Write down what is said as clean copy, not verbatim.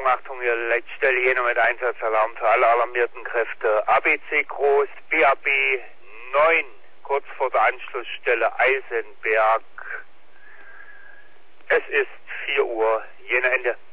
Achtung, hier Leitstelle Jena mit Einsatzalarm für alle alarmierten Kräfte. ABC Groß, BAB 9, kurz vor der Anschlussstelle Eisenberg. Es ist 4 Uhr, Jena Ende.